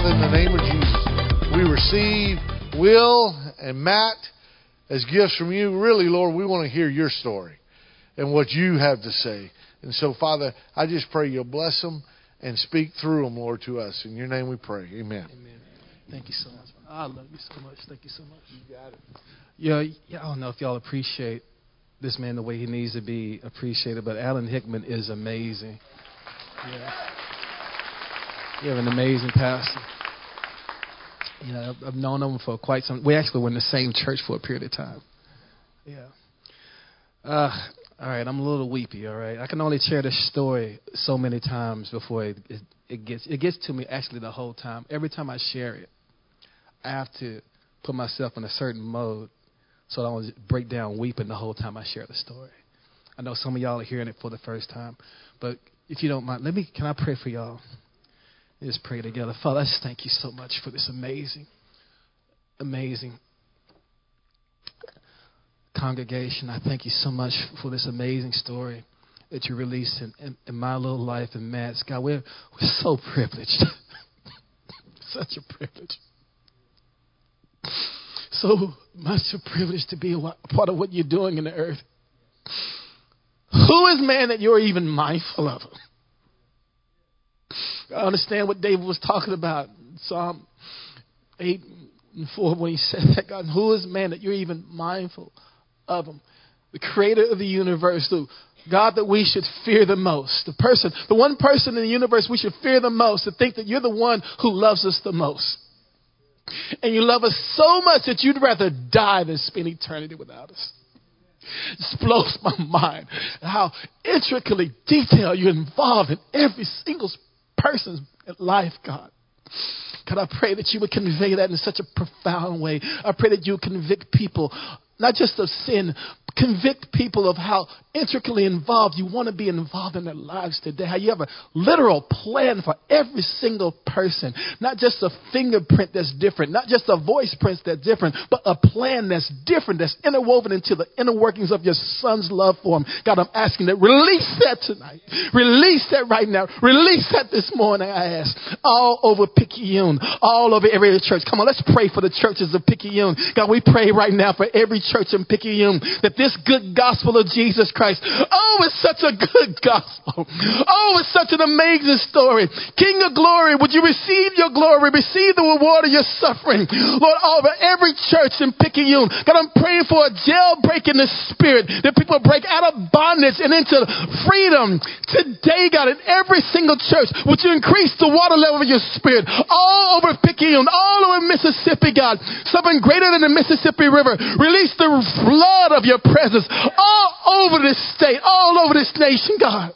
Father, in the name of Jesus, we receive Will and Matt as gifts from you. Really, Lord, we want to hear your story and what you have to say. And so, Father, I just pray you'll bless them and speak through them, Lord, to us. In your name we pray. Amen. Amen. Thank you so much. I love you so much. Thank you so much. You got it. Yeah, I don't know if y'all appreciate this man the way he needs to be appreciated, but Alan Hickman is amazing. Yeah. You have an amazing pastor. You know, I've known him for quite some. We actually were in the same church for a period of time. Yeah. All right, I'm a little weepy. All right, I can only share this story so many times before it gets to me. Actually, the whole time. Every time I share it, I have to put myself in a certain mode so I don't break down weeping the whole time I share the story. I know some of y'all are hearing it for the first time, but if you don't mind, can I pray for y'all? Let's pray together. Father, I just thank you so much for this amazing congregation. I thank you so much for this amazing story that you released in my little life and Matt's. God, we're so privileged. Such a privilege. So much a privilege to be a part of what you're doing in the earth. Who is man that you're even mindful of him? I understand what David was talking about in Psalm 8:4 when he said that, God, who is man that you're even mindful of him? The creator of the universe, the God that we should fear the most. The one person in the universe we should fear the most, to think that you're the one who loves us the most. And you love us so much that you'd rather die than spend eternity without us. It just blows my mind how intricately detailed you're involved in every single person's life, God. God, I pray that you would convey that in such a profound way. I pray that you would convict people, not just of sin, convict people of how intricately involved you want to be involved in their lives today. How you have a literal plan for every single person. Not just a fingerprint that's different, not just a voice print that's different, but a plan that's different, that's interwoven into the inner workings of your son's love for him. God, I'm asking that release that tonight. Release that right now. Release that this morning, I ask. All over Picayune, all over every church. Come on, let's pray for the churches of Picayune. God, we pray right now for every church in Picayune that this good gospel of Jesus Christ, oh, it's such a good gospel. Oh, it's such an amazing story. King of glory, would you receive your glory, receive the reward of your suffering? Lord, over every church in Picayune, God, I'm praying for a jailbreak in the spirit, that people break out of bondage and into freedom today, God, in every single church. Would you increase the water level of your spirit all over Picayune, all over Mississippi, God, something greater than the Mississippi River. Release the flood of your presence all over this state, all over this nation, God.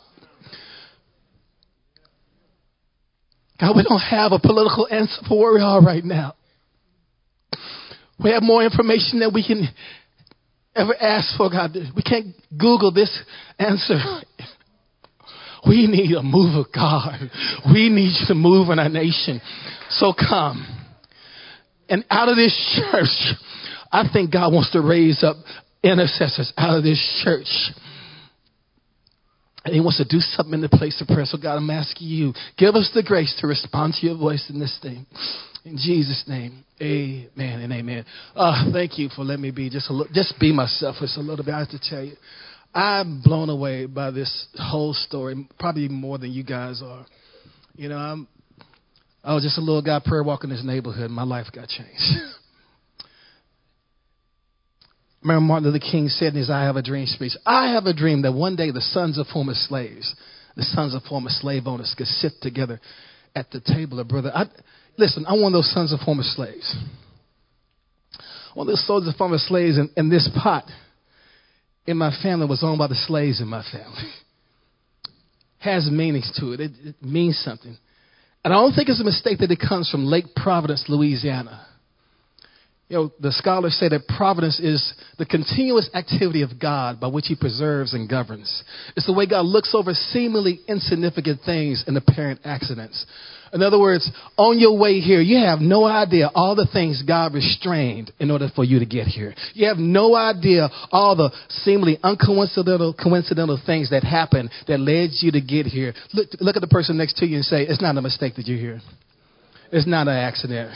God, we don't have a political answer for where we are right now. We have more information than we can ever ask for, God. We can't Google this answer. We need a move of God. We need you to move in our nation. So come. And out of this church, I think God wants to raise up intercessors out of this church. And he wants to do something in the place of prayer. So God, I'm asking you, give us the grace to respond to your voice in this thing. In Jesus' name, amen and amen. Thank you for letting me be just be myself just a little bit. I have to tell you, I'm blown away by this whole story, probably more than you guys are. You know, I was just a little guy prayer walking this neighborhood, and my life got changed. Remember Martin Luther King said in his I Have a Dream speech, I have a dream that one day the sons of former slaves, the sons of former slave owners could sit together at the table of brother. Listen, I'm one of those sons of former slaves. One of those sons of former slaves, and this pot in my family was owned by the slaves in my family. Has meanings to it. It means something. And I don't think it's a mistake that it comes from Lake Providence, Louisiana. You know, the scholars say that providence is the continuous activity of God by which he preserves and governs. It's the way God looks over seemingly insignificant things and apparent accidents. In other words, on your way here, you have no idea all the things God restrained in order for you to get here. You have no idea all the seemingly coincidental things that happened that led you to get here. Look at the person next to you and say, it's not a mistake that you're here. It's not an accident.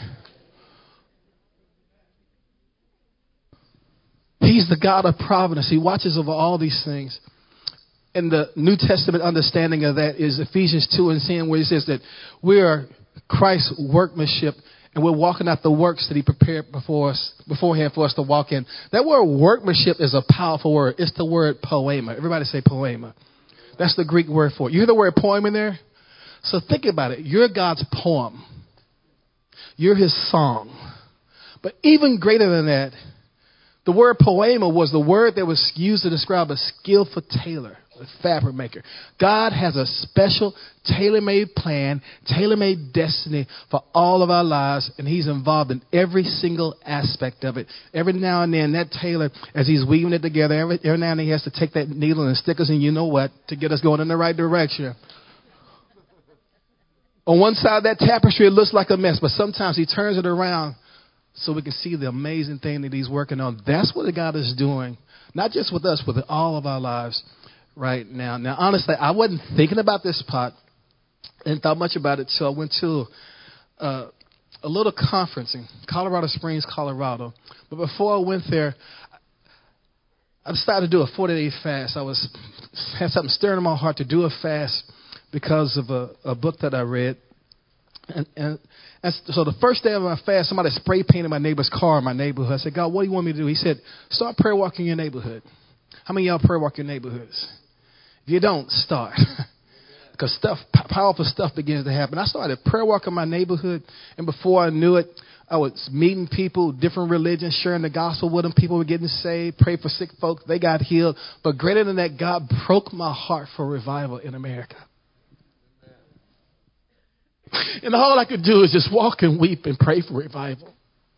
He's the God of providence. He watches over all these things. And the New Testament understanding of that is Ephesians 2 and 10, where he says that we are Christ's workmanship and we're walking out the works that he prepared beforehand for us to walk in. That word workmanship is a powerful word. It's the word poema. Everybody say poema. That's the Greek word for it. You hear the word poem in there? So think about it. You're God's poem. You're his song. But even greater than that, the word poema was the word that was used to describe a skillful tailor, a fabric maker. God has a special tailor-made plan, tailor-made destiny for all of our lives, and he's involved in every single aspect of it. Every now and then, that tailor, as he's weaving it together, every now and then he has to take that needle and stick us in you know what to get us going in the right direction. On one side of that tapestry, it looks like a mess, but sometimes he turns it around so we can see the amazing thing that he's working on. That's what God is doing, not just with us, but with all of our lives right now. Now, honestly, I wasn't thinking about this pot and thought much about it, so I went to a little conference in Colorado Springs, Colorado. But before I went there, I decided to do a 40-day fast. I had something stirring in my heart to do a fast because of a book that I read. And so the first day of my fast, somebody spray painted my neighbor's car in my neighborhood. I said, God, what do you want me to do? He said, start prayer walking your neighborhood. How many of y'all prayer walk your neighborhoods? If you don't, start. Because powerful stuff begins to happen. I started prayer walking my neighborhood, and before I knew it, I was meeting people, different religions, sharing the gospel with them. People were getting saved, prayed for sick folks. They got healed. But greater than that, God broke my heart for revival in America. And all I could do is just walk and weep and pray for revival.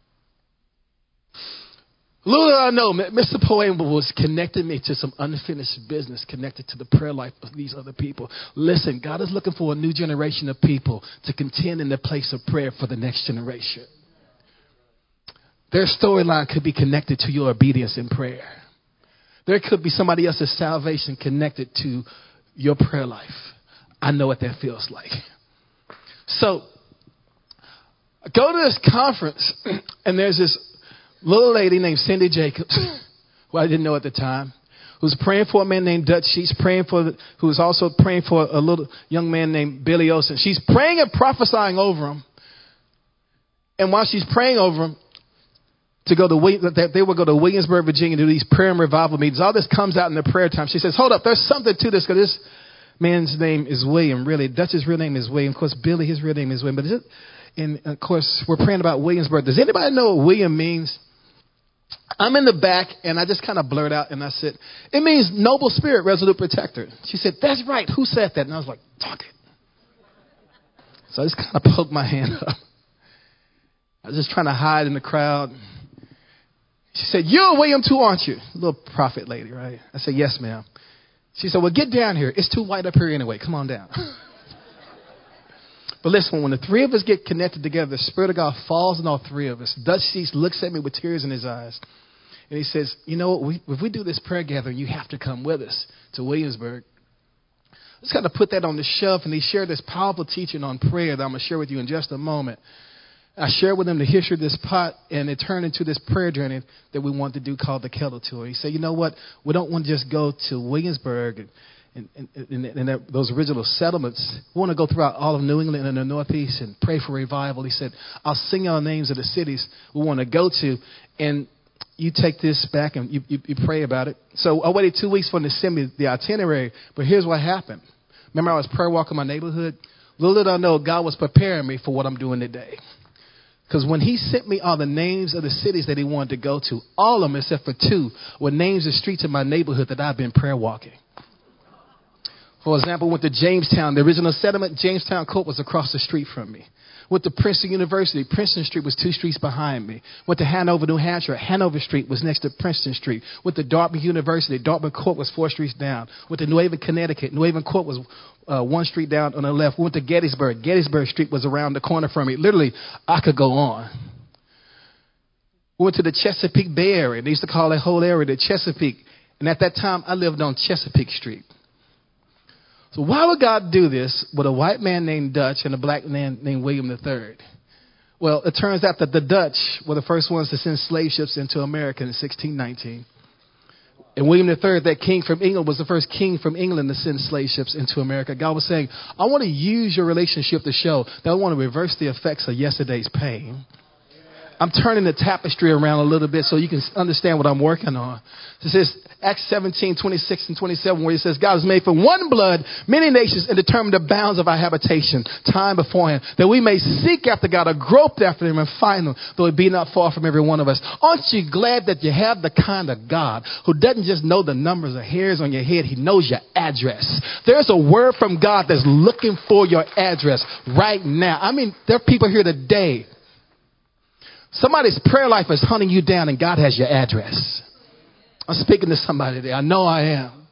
Little did I know, Mr. Poema was connecting me to some unfinished business connected to the prayer life of these other people. Listen, God is looking for a new generation of people to contend in the place of prayer for the next generation. Their storyline could be connected to your obedience in prayer. There could be somebody else's salvation connected to your prayer life. I know what that feels like. So, I go to this conference, and there's this little lady named Cindy Jacobs, who I didn't know at the time, who's praying for a man named Dutch. She's who's also praying for a little young man named Billy Olson. She's praying and prophesying over him. And while she's praying over him, that they will go to Williamsburg, Virginia, to do these prayer and revival meetings. All this comes out in the prayer time. She says, hold up, there's something to this, because this man's name is William, really. Dutch's real name is William. Of course, Billy, his real name is William. And, of course, we're praying about Williamsburg. Does anybody know what William means? I'm in the back, and I just kind of blurt out, and I said, it means noble spirit, resolute protector. She said, that's right. Who said that? And I was like, talk it. So I just kind of poked my hand up. I was just trying to hide in the crowd. She said, you're William too, aren't you? Little prophet lady, right? I said, yes, ma'am. She said, well, get down here. It's too white up here anyway. Come on down. But listen, when the three of us get connected together, the Spirit of God falls on all three of us. Dutch Cease looks at me with tears in his eyes. And he says, you know what? If we do this prayer gathering, you have to come with us to Williamsburg. I just got to put that on the shelf. And he shared this powerful teaching on prayer that I'm going to share with you in just a moment. I shared with him the history of this pot, and it turned into this prayer journey that we want to do called the Kettle Tour. He said, you know what? We don't want to just go to Williamsburg and those original settlements. We want to go throughout all of New England and the Northeast and pray for revival. He said, I'll sing out the names of the cities we want to go to, and you take this back and you pray about it. So I waited 2 weeks for him to send me the itinerary, but here's what happened. Remember, I was prayer walking my neighborhood? Little did I know God was preparing me for what I'm doing today. Because when he sent me all the names of the cities that he wanted to go to, all of them except for 2 were names of streets in my neighborhood that I've been prayer walking. For example, went to Jamestown. The original settlement, Jamestown Court, was across the street from me. Went to Princeton University. Princeton Street was 2 streets behind me. Went to Hanover, New Hampshire. Hanover Street was next to Princeton Street. Went to Dartmouth University. Dartmouth Court was 4 streets down. Went to New Haven, Connecticut. New Haven Court was 1 street down on the left. Went to Gettysburg. Gettysburg Street was around the corner from me. Literally, I could go on. Went to the Chesapeake Bay Area. They used to call that whole area the Chesapeake. And at that time, I lived on Chesapeake Street. So why would God do this with a white man named Dutch and a black man named William III? Well, it turns out that the Dutch were the first ones to send slave ships into America in 1619. And William III, that king from England, was the first king from England to send slave ships into America. God was saying, I want to use your relationship to show that I want to reverse the effects of yesterday's pain. I'm turning the tapestry around a little bit so you can understand what I'm working on. It says Acts 17, 26 and 27, where it says, God has made from one blood many nations and determined the bounds of our habitation, time beforehand, that we may seek after God, or grope after him and find him, though it be not far from every one of us. Aren't you glad that you have the kind of God who doesn't just know the numbers of hairs on your head, he knows your address. There's a word from God that's looking for your address right now. I mean, there are people here today. Somebody's prayer life is hunting you down and God has your address. I'm speaking to somebody today. I know I am.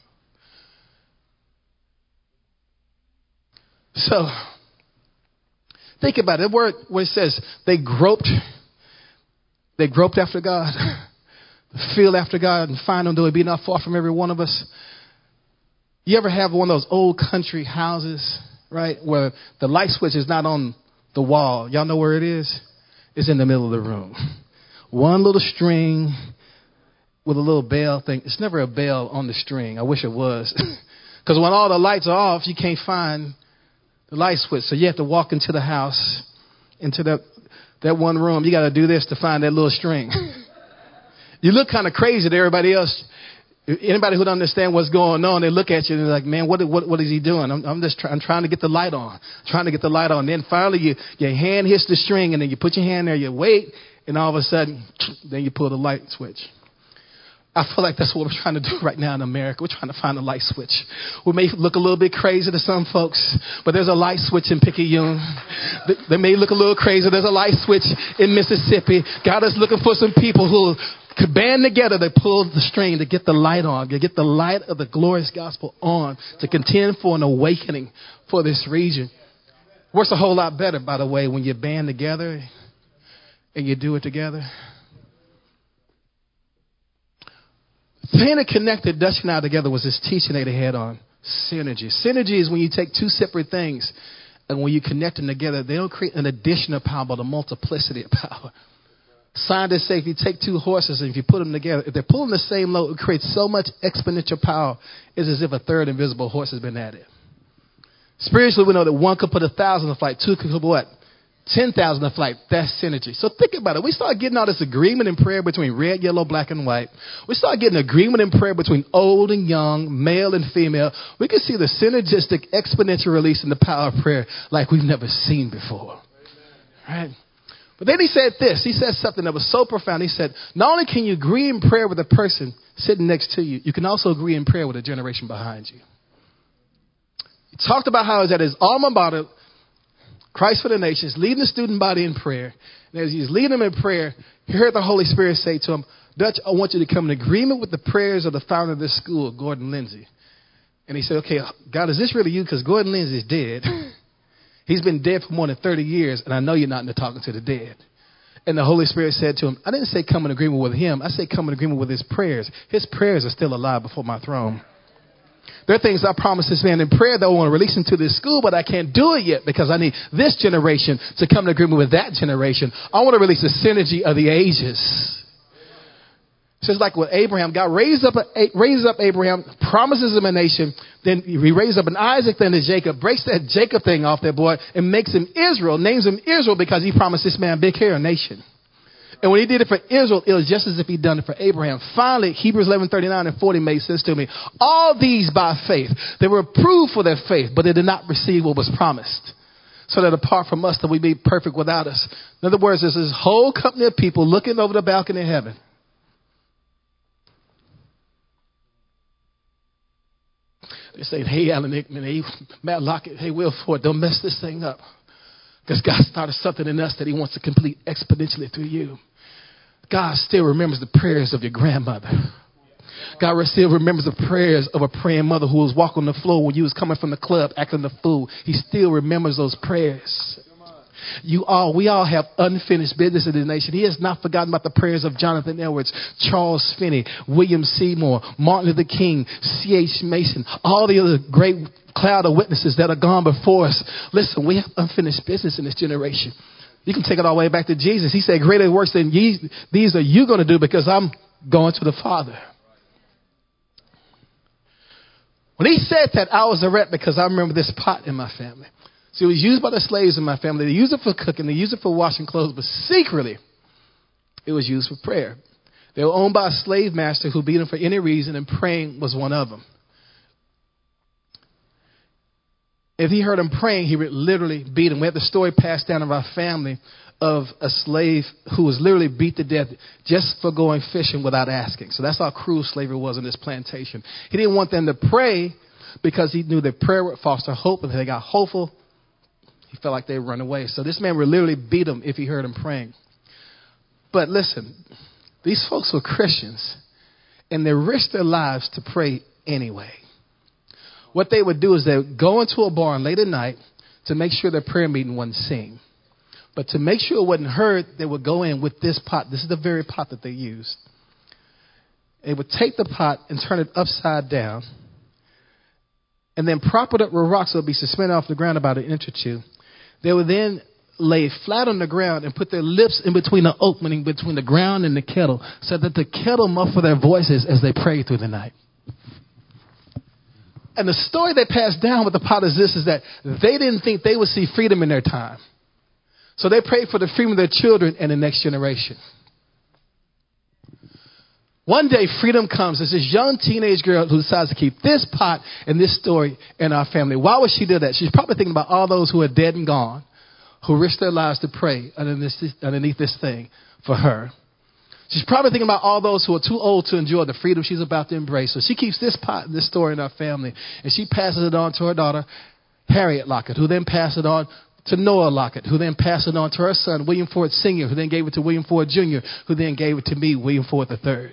So, think about it. The word where it says they groped after God, feel after God and find him, though it be not far from every one of us. You ever have one of those old country houses, right, where the light switch is not on the wall? Y'all know where it is? It's in the middle of the room. One little string with a little bell thing. It's never a bell on the string. I wish it was. Because when all the lights are off, you can't find the light switch. So you have to walk into the house, into that one room. You got to do this to find that little string. You look kind of crazy to everybody else. Anybody who don't understand what's going on, they look at you and they're like, man, what is he doing? I'm trying to get the light on. Trying to get the light on. Then finally your hand hits the string and then you put your hand there, you wait, and all of a sudden, then you pull the light switch. I feel like that's what we're trying to do right now in America. We're trying to find a light switch. We may look a little bit crazy to some folks, but there's a light switch in Picayune. They may look a little crazy. There's a light switch in Mississippi. God is looking for some people who could band together to pull the string to get the light on, to get the light of the glorious gospel on, to contend for an awakening for this region. Works a whole lot better, by the way, when you band together and you do it together. The thing that connected Dutch and I together was this teaching they had on synergy. Synergy is when you take two separate things and when you connect them together, they don't create an addition of power, but a multiplicity of power. Scientists say if you take two horses and if you put them together, if they're pulling the same load, it creates so much exponential power. It's as if a third invisible horse has been added. Spiritually, we know that one could put 1,000 to flight, two could put what? 10,000 to flight. That's synergy. So think about it. We start getting all this agreement in prayer between red, yellow, black, and white. We start getting agreement in prayer between old and young, male and female. We can see the synergistic exponential release in the power of prayer like we've never seen before. Right? But then he said this. He said something that was so profound. He said, not only can you agree in prayer with a person sitting next to you, you can also agree in prayer with a generation behind you. He talked about how he's at his alma mater, Christ for the Nations, leading the student body in prayer. And as he's leading them in prayer, he heard the Holy Spirit say to him, Dutch, I want you to come in agreement with the prayers of the founder of this school, Gordon Lindsay. And he said, okay, God, is this really you? Because Gordon Lindsay is dead. He's been dead for more than 30 years, and I know you're not into talking to the dead. And the Holy Spirit said to him, I didn't say come in agreement with him. I said come in agreement with his prayers. His prayers are still alive before my throne. There are things I promised this man in prayer that I want to release into this school, but I can't do it yet because I need this generation to come in agreement with that generation. I want to release the synergy of the ages. So it's like with Abraham, God raises up Abraham, promises him a nation, then he raises up an Isaac, then a Jacob, breaks that Jacob thing off that boy and makes him Israel, names him Israel because he promised this man big hair, a nation. And when he did it for Israel, it was just as if he'd done it for Abraham. Finally, Hebrews 11:39 and 40 made sense to me. All these by faith. They were approved for their faith, but they did not receive what was promised. So that apart from us, that we be perfect without us. In other words, there's this whole company of people looking over the balcony of heaven. They say, hey, Alan Hickman, hey, Matt Lockett, hey, Will Ford, don't mess this thing up. Because God started something in us that he wants to complete exponentially through you. God still remembers the prayers of your grandmother. God still remembers the prayers of a praying mother who was walking on the floor when you was coming from the club acting the fool. He still remembers those prayers. We all have unfinished business in this nation. He has not forgotten about the prayers of Jonathan Edwards, Charles Finney, William Seymour, Martin Luther King, C.H. Mason, all the other great cloud of witnesses that are gone before us. Listen, we have unfinished business in this generation. You can take it all the way back to Jesus. He said, greater works than these are you going to do because I'm going to the Father. When he said that, I was a wreck because I remember this pot in my family. So it was used by the slaves in my family. They used it for cooking. They used it for washing clothes. But secretly, it was used for prayer. They were owned by a slave master who beat them for any reason, and praying was one of them. If he heard him praying, he would literally beat him. We have the story passed down in our family of a slave who was literally beat to death just for going fishing without asking. So that's how cruel slavery was in this plantation. He didn't want them to pray because he knew that prayer would foster hope, and if they got hopeful, he felt like they would run away. So this man would literally beat him if he heard him praying. But listen, these folks were Christians, and they risked their lives to pray anyway. What they would do is they would go into a barn late at night to make sure their prayer meeting wasn't seen. But to make sure it wasn't heard, they would go in with this pot. This is the very pot that they used. They would take the pot and turn it upside down, and then prop it up with rocks that would be suspended off the ground about an inch or two. They would then lay flat on the ground and put their lips in between the opening between the ground and the kettle so that the kettle muffled their voices as they prayed through the night. And the story they passed down with the pot is this, is that they didn't think they would see freedom in their time. So they prayed for the freedom of their children and the next generation. One day freedom comes. There's this young teenage girl who decides to keep this pot and this story in our family. Why would she do that? She's probably thinking about all those who are dead and gone, who risked their lives to pray underneath this thing for her. She's probably thinking about all those who are too old to enjoy the freedom she's about to embrace. So she keeps this pot and this story in our family, and she passes it on to her daughter, Harriet Lockett, who then passes it on to Noah Lockett, who then passed it on to her son, William Ford Sr., who then gave it to William Ford Jr., who then gave it to me, William Ford III.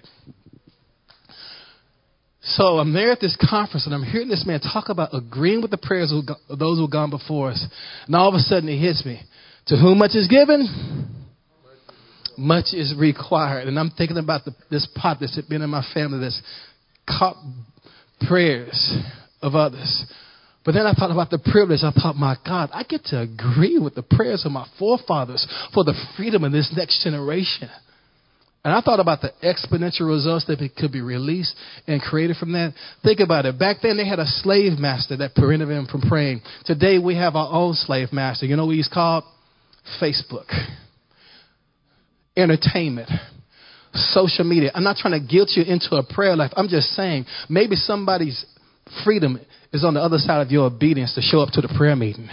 So I'm there at this conference, and I'm hearing this man talk about agreeing with the prayers of those who have gone before us. And all of a sudden it hits me. To whom much is given, much is required. And I'm thinking about this pot that's been in my family that's caught prayers of others. But then I thought about the privilege. I thought, my God, I get to agree with the prayers of my forefathers for the freedom of this next generation. And I thought about the exponential results that could be released and created from that. Think about it. Back then, they had a slave master that prevented them from praying. Today, we have our own slave master. You know what he's called? Facebook. Entertainment. Social media. I'm not trying to guilt you into a prayer life. I'm just saying maybe somebody's freedom is on the other side of your obedience to show up to the prayer meeting.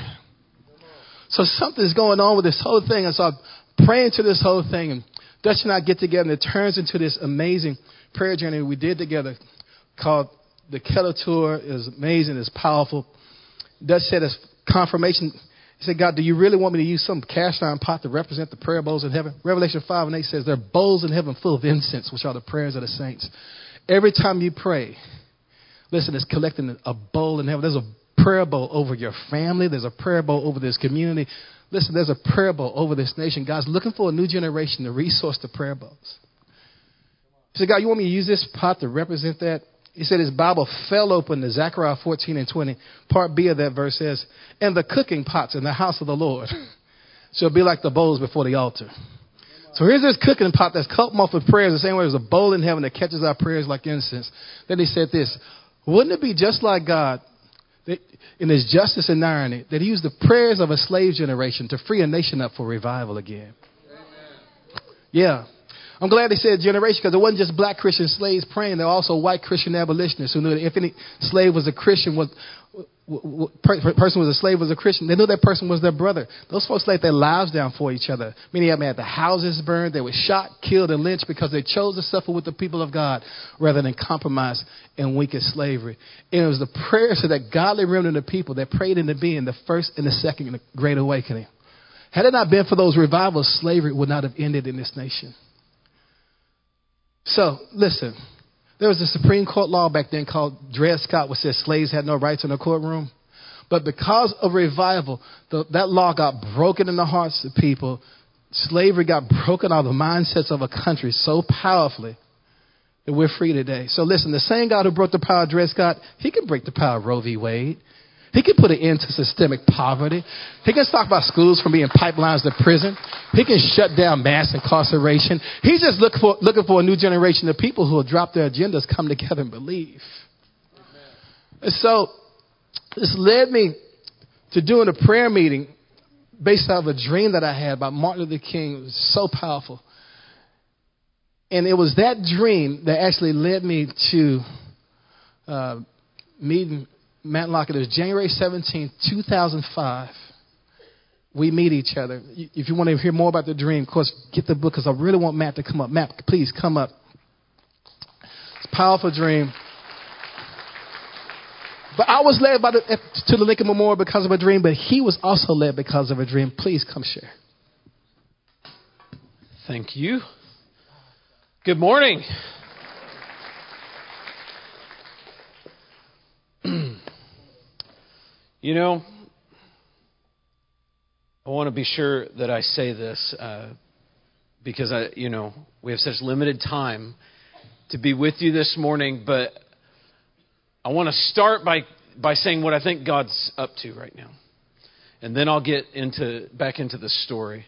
So something's going on with this whole thing. And so I'm praying to this whole thing, and Dutch and I get together, and it turns into this amazing prayer journey we did together called the Kettle Tour. It was amazing. It's powerful. Dutch said as confirmation, he said, God, do you really want me to use some cast iron pot to represent the prayer bowls in heaven? Revelation 5:8 says there are bowls in heaven full of incense, which are the prayers of the saints. Every time you pray, listen, it's collecting a bowl in heaven. There's a prayer bowl over your family. There's a prayer bowl over this community. Listen, there's a prayer bowl over this nation. God's looking for a new generation to resource the prayer bowls. He said, God, you want me to use this pot to represent that? He said his Bible fell open to Zechariah 14:20. Part B of that verse says, and the cooking pots in the house of the Lord shall be like the bowls before the altar. So here's this cooking pot that's cut off with prayers the same way as a bowl in heaven that catches our prayers like incense. Then he said this, wouldn't it be just like God in his justice and irony that he used the prayers of a slave generation to free a nation up for revival again? Amen. Yeah. I'm glad they said generation because it wasn't just black Christian slaves praying. There were also white Christian abolitionists who knew that if any slave was a Christian, person was a slave was a Christian, they knew that person was their brother. Those folks laid their lives down for each other. Many of them had the houses burned. They were shot, killed, and lynched because they chose to suffer with the people of God rather than compromise and weaken slavery. And it was the prayers of that godly remnant of people that prayed into being the first and the second Great Awakening. Had it not been for those revivals, slavery would not have ended in this nation. So, listen, there was a Supreme Court law back then called Dred Scott, which said slaves had no rights in the courtroom. But because of revival, that law got broken in the hearts of people. Slavery got broken out of the mindsets of a country so powerfully that we're free today. So listen, the same God who broke the power of Dred Scott, he can break the power of Roe v. Wade. He can put an end to systemic poverty. He can stop our schools from being pipelines to prison. He can shut down mass incarceration. He's just looking for a new generation of people who will drop their agendas, come together and believe. And so this led me to doing a prayer meeting based out of a dream that I had about Martin Luther King. It was so powerful. And it was that dream that actually led me to meeting Matt Lockett. It was January 17th, 2005. We meet each other. If you want to hear more about the dream, of course, get the book, because I really want Matt to come up. Matt, please come up. It's a powerful dream. But I was led to the Lincoln Memorial because of a dream, but he was also led because of a dream. Please come share. Thank you. Good morning. You know, I want to be sure that I say this because we have such limited time to be with you this morning, but I want to start by saying what I think God's up to right now. And then I'll get back into the story.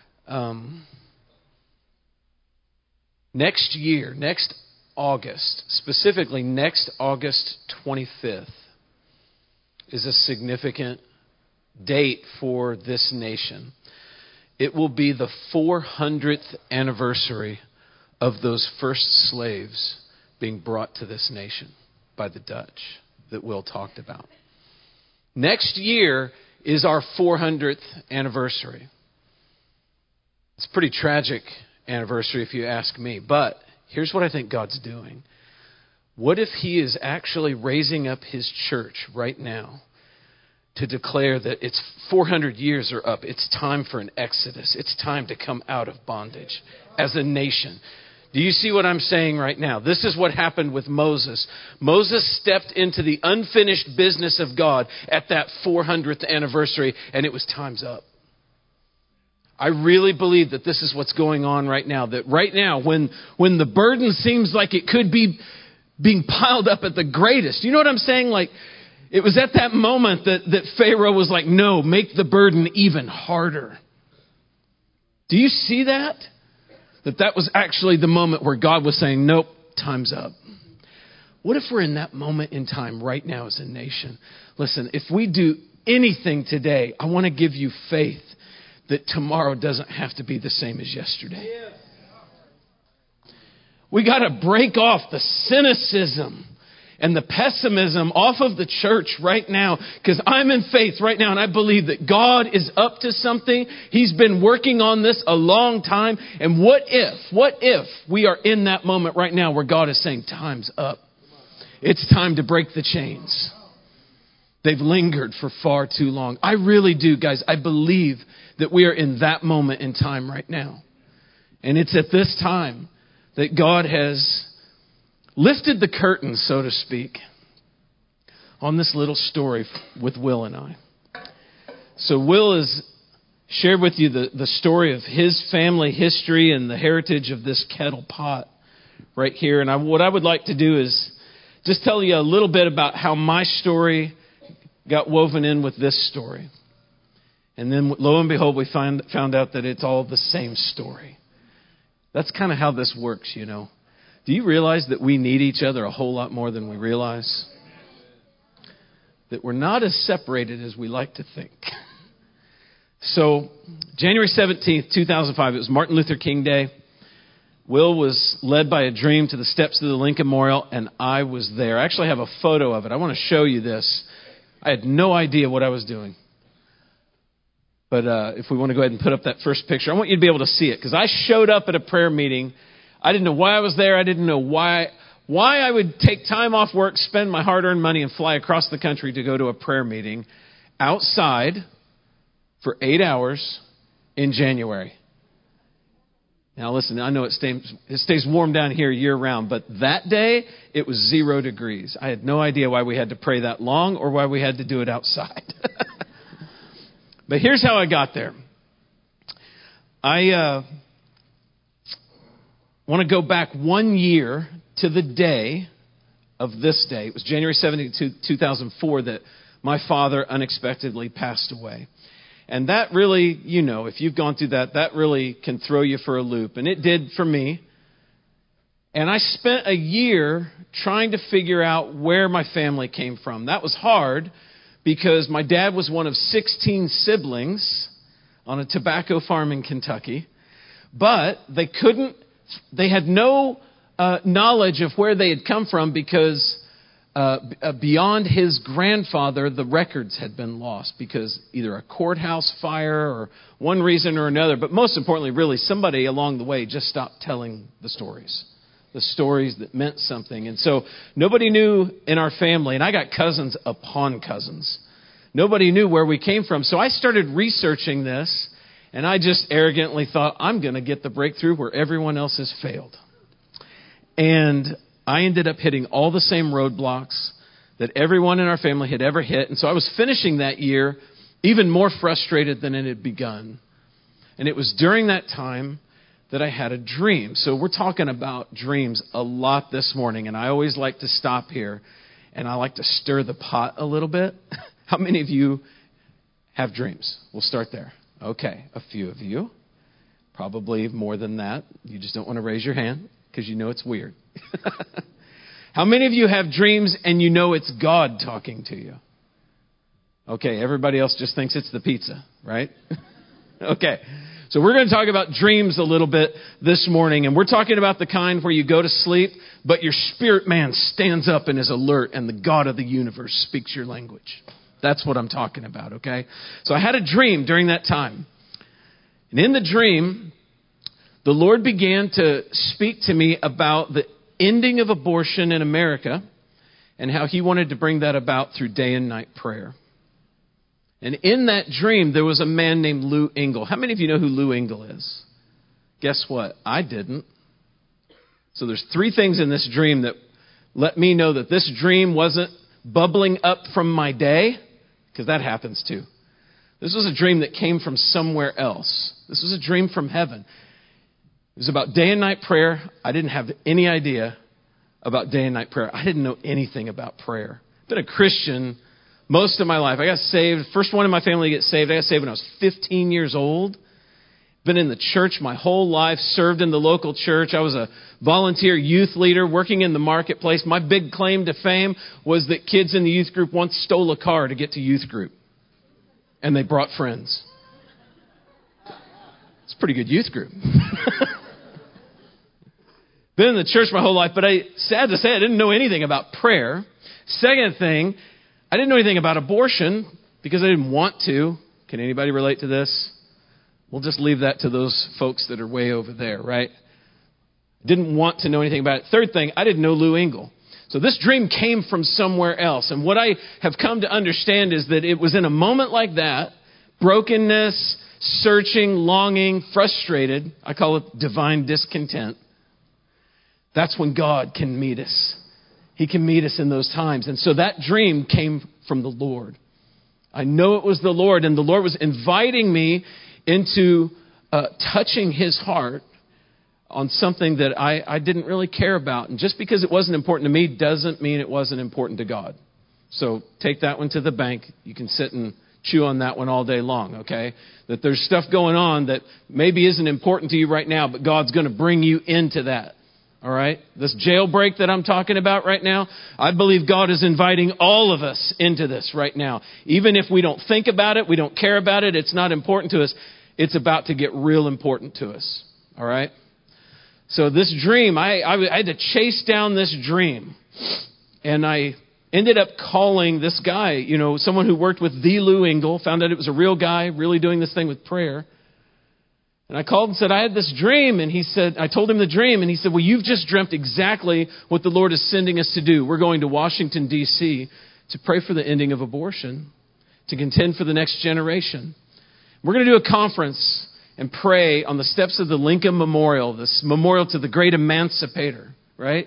Next year, next August, specifically next August 25th, is a significant date for this nation. It will be the 400th anniversary of those first slaves being brought to this nation by the Dutch that Will talked about. Next year is our 400th anniversary. It's a pretty tragic anniversary if you ask me, but here's what I think God's doing. What if He is actually raising up His church right now to declare that it's 400 years are up. It's time for an exodus. It's time to come out of bondage as a nation. Do you see what I'm saying right now? This is what happened with Moses. Moses stepped into the unfinished business of God at that 400th anniversary, and it was time's up. I really believe that this is what's going on right now. That right now, when the burden seems like it could be being piled up at the greatest. You know what I'm saying? Like, it was at that moment that Pharaoh was like, no, make the burden even harder. Do you see that? That was actually the moment where God was saying, nope, time's up. What if we're in that moment in time right now as a nation? Listen, if we do anything today, I want to give you faith that tomorrow doesn't have to be the same as yesterday. We got to break off the cynicism and the pessimism off of the church right now, because I'm in faith right now, and I believe that God is up to something. He's been working on this a long time. And what if we are in that moment right now where God is saying, time's up. It's time to break the chains. They've lingered for far too long. I really do, guys. I believe that we are in that moment in time right now. And it's at this time that God has lifted the curtain, so to speak, on this little story with Will and I. So Will has shared with you the story of his family history and the heritage of this kettle pot right here. And what I would like to do is just tell you a little bit about how my story got woven in with this story. And then lo and behold, we found out that it's all the same story. That's kind of how this works, you know. Do you realize that we need each other a whole lot more than we realize? That we're not as separated as we like to think. So, January 17th, 2005, it was Martin Luther King Day. Will was led by a dream to the steps of the Lincoln Memorial, and I was there. I actually have a photo of it. I want to show you this. I had no idea what I was doing. But if we want to go ahead and put up that first picture, I want you to be able to see it, because I showed up at a prayer meeting. I didn't know why I was there. I didn't know why I would take time off work, spend my hard-earned money, and fly across the country to go to a prayer meeting outside for 8 hours in January. Now, listen, I know it stays warm down here year-round, but that day, it was 0 degrees. I had no idea why we had to pray that long or why we had to do it outside. But here's how I got there. I want to go back 1 year to the day of this day. It was January 17, 2004 that my father unexpectedly passed away. And that really, if you've gone through that, that really can throw you for a loop. And it did for me. And I spent a year trying to figure out where my family came from. That was hard because my dad was one of 16 siblings on a tobacco farm in Kentucky. But they had no knowledge of where they had come from because beyond his grandfather, the records had been lost because either a courthouse fire or one reason or another. But most importantly, really, somebody along the way just stopped telling the stories that meant something. And so nobody knew in our family, and I got cousins upon cousins. Nobody knew where we came from. So I started researching this, and I just arrogantly thought, I'm going to get the breakthrough where everyone else has failed. And I ended up hitting all the same roadblocks that everyone in our family had ever hit. And so I was finishing that year even more frustrated than it had begun. And it was during that time that I had a dream. So we're talking about dreams a lot this morning. And I always like to stop here and I like to stir the pot a little bit. How many of you have dreams? We'll start there. Okay, a few of you. Probably more than that. You just don't want to raise your hand because you know it's weird. How many of you have dreams and you know it's God talking to you? Okay, everybody else just thinks it's the pizza, right? Okay, so we're going to talk about dreams a little bit this morning. And we're talking about the kind where you go to sleep, but your spirit man stands up and is alert and the God of the universe speaks your language. That's what I'm talking about, okay? So I had a dream during that time. And in the dream, the Lord began to speak to me about the ending of abortion in America and how he wanted to bring that about through day and night prayer. And in that dream, there was a man named Lou Engle. How many of you know who Lou Engle is? Guess what? I didn't. So there's 3 things in this dream that let me know that this dream wasn't bubbling up from my day, because that happens too. This was a dream that came from somewhere else. This was a dream from heaven. It was about day and night prayer. I didn't have any idea about day and night prayer. I didn't know anything about prayer. I've been a Christian most of my life. I got saved. First one in my family to get saved. I got saved when I was 15 years old. Been in the church my whole life, served in the local church. I was a volunteer youth leader working in the marketplace. My big claim to fame was that kids in the youth group once stole a car to get to youth group. And they brought friends. It's a pretty good youth group. Been in the church my whole life, but sad to say, I didn't know anything about prayer. Second thing, I didn't know anything about abortion because I didn't want to. Can anybody relate to this? We'll just leave that to those folks that are way over there, right? Didn't want to know anything about it. Third thing, I didn't know Lou Engle. So this dream came from somewhere else. And what I have come to understand is that it was in a moment like that, brokenness, searching, longing, frustrated. I call it divine discontent. That's when God can meet us. He can meet us in those times. And so that dream came from the Lord. I know it was the Lord, and the Lord was inviting me into touching his heart on something that I didn't really care about. And just because it wasn't important to me doesn't mean it wasn't important to God. So take that one to the bank. You can sit and chew on that one all day long, okay? That there's stuff going on that maybe isn't important to you right now, but God's going to bring you into that. All right? This jailbreak that I'm talking about right now, I believe God is inviting all of us into this right now. Even if we don't think about it, we don't care about it, it's not important to us, it's about to get real important to us. All right? So this dream, I had to chase down this dream. And I ended up calling this guy, someone who worked with the Lou Engle, found out it was a real guy, really doing this thing with prayer. And I called and said, I had this dream. And I told him the dream. And he said, well, you've just dreamt exactly what the Lord is sending us to do. We're going to Washington, D.C. to pray for the ending of abortion, to contend for the next generation. We're going to do a conference and pray on the steps of the Lincoln Memorial, this memorial to the great emancipator, right?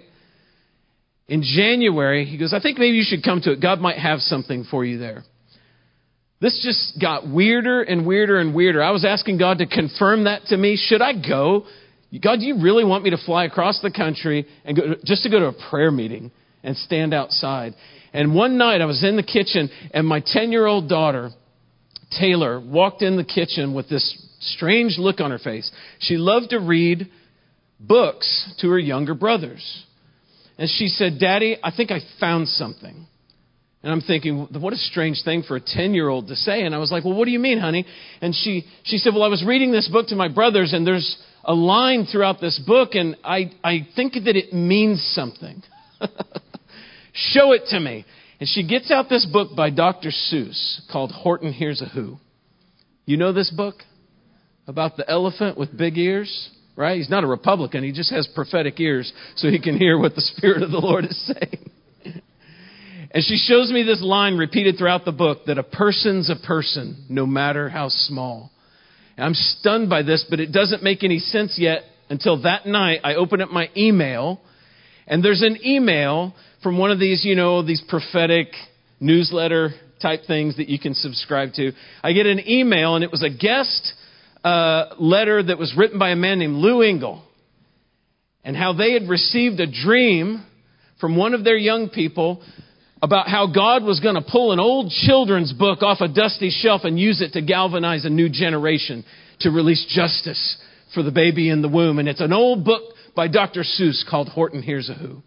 In January, he goes, I think maybe you should come to it. God might have something for you there. This just got weirder and weirder and weirder. I was asking God to confirm that to me. Should I go? God, do you really want me to fly across the country and go just to go to a prayer meeting and stand outside. And one night I was in the kitchen, and my 10-year-old daughter, Taylor, walked in the kitchen with this strange look on her face. She loved to read books to her younger brothers. And she said, "Daddy, I think I found something." And I'm thinking, what a strange thing for a 10-year-old to say. And I was like, "Well, what do you mean, honey?" And she said, "Well, I was reading this book to my brothers, and there's a line throughout this book, and I think that it means something." "Show it to me." And she gets out this book by Dr. Seuss called Horton Hears a Who. You know this book? About the elephant with big ears, right? He's not a Republican. He just has prophetic ears so he can hear what the Spirit of the Lord is saying. And she shows me this line repeated throughout the book, that a person's a person, no matter how small. And I'm stunned by this, but it doesn't make any sense yet until that night I open up my email, and there's an email from one of these, these prophetic newsletter type things that you can subscribe to. I get an email, and it was a guest letter that was written by a man named Lou Engle, and how they had received a dream from one of their young people about how God was going to pull an old children's book off a dusty shelf and use it to galvanize a new generation to release justice for the baby in the womb. And it's an old book by Dr. Seuss called Horton Hears a Who.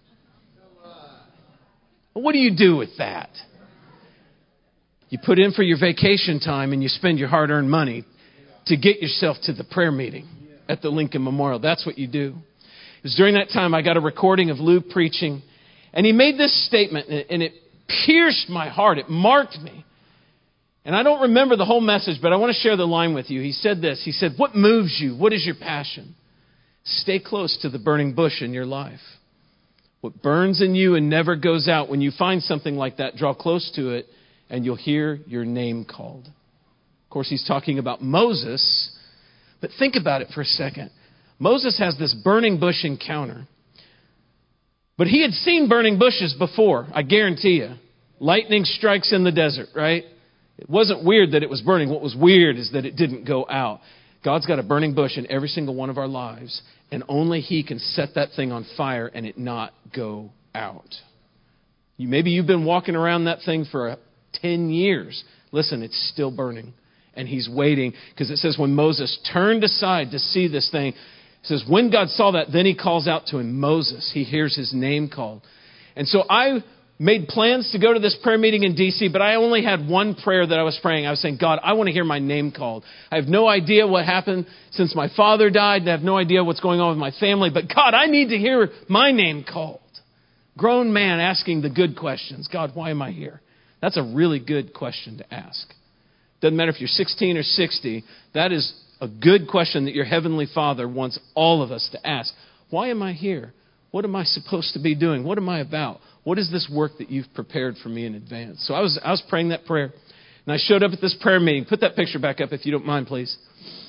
What do you do with that? You put in for your vacation time and you spend your hard-earned money to get yourself to the prayer meeting at the Lincoln Memorial. That's what you do. It was during that time I got a recording of Lou preaching, and he made this statement, and it pierced my heart. It marked me. And I don't remember the whole message, but I want to share the line with you. He said this. He said, "What moves you? What is your passion? Stay close to the burning bush in your life. What burns in you and never goes out. When you find something like that, draw close to it, and you'll hear your name called." Of course, he's talking about Moses. But think about it for a second. Moses has this burning bush encounter. But he had seen burning bushes before, I guarantee you. Lightning strikes in the desert, right? It wasn't weird that it was burning. What was weird is that it didn't go out. God's got a burning bush in every single one of our lives, and only He can set that thing on fire and it not go out. Maybe you've been walking around that thing for 10 years. Listen, it's still burning, and He's waiting, because it says when Moses turned aside to see this thing, it says, when God saw that, then He calls out to him, Moses. He hears his name called. And so I made plans to go to this prayer meeting in D.C., but I only had one prayer that I was praying. I was saying, God, I want to hear my name called. I have no idea what happened since my father died. I have no idea what's going on with my family. But God, I need to hear my name called. Grown man asking the good questions. God, why am I here? That's a really good question to ask. Doesn't matter if you're 16 or 60. That is a good question that your Heavenly Father wants all of us to ask. Why am I here? What am I supposed to be doing? What am I about? What is this work that you've prepared for me in advance? So I was praying that prayer. And I showed up at this prayer meeting. Put that picture back up if you don't mind, please.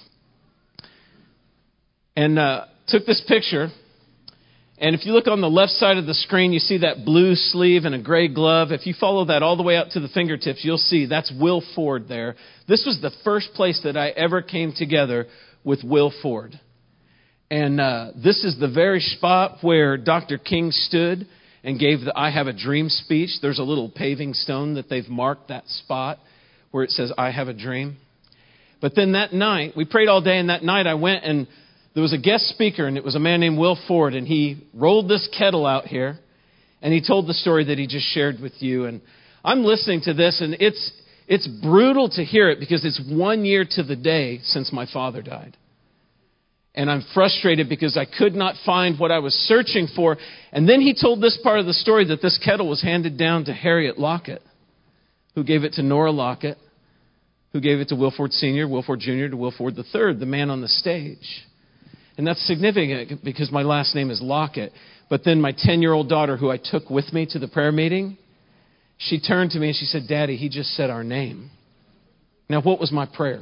And took this picture. And if you look on the left side of the screen, you see that blue sleeve and a gray glove. If you follow that all the way out to the fingertips, you'll see that's Will Ford there. This was the first place that I ever came together with Will Ford. And this is the very spot where Dr. King stood and gave the I Have a Dream speech. There's a little paving stone that they've marked that spot where it says, I have a dream. But then that night, we prayed all day, and that night I went, and there was a guest speaker, and it was a man named Will Ford, and he rolled this kettle out here, and he told the story that he just shared with you. And I'm listening to this, and it's brutal to hear it, because it's 1 year to the day since my father died. And I'm frustrated because I could not find what I was searching for. And then he told this part of the story, that this kettle was handed down to Harriet Lockett, who gave it to Nora Lockett, who gave it to Wilford Sr., Wilford Jr., to Wilford III, the man on the stage. And that's significant because my last name is Lockett. But then my 10-year-old daughter, who I took with me to the prayer meeting, she turned to me and she said, Daddy, he just said our name. Now, what was my prayer?